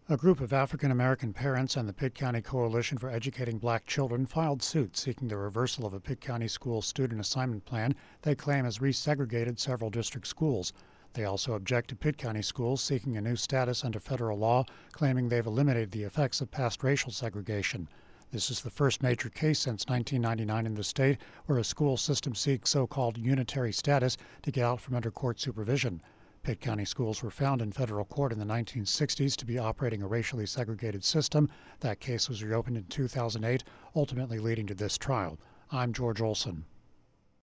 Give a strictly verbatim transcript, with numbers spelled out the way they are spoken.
A group of African American parents and the Pitt County Coalition for Educating Black Children filed suit seeking the reversal of a Pitt County school student assignment plan they claim has resegregated several district schools. They also object to Pitt County schools seeking a new status under federal law, claiming they've eliminated the effects of past racial segregation. This is the first major case since nineteen ninety-nine in the state where a school system seeks so-called unitary status to get out from under court supervision. Pitt County schools were found in federal court in the nineteen sixties to be operating a racially segregated system. That case was reopened in two thousand eight, ultimately leading to this trial. I'm George Olson.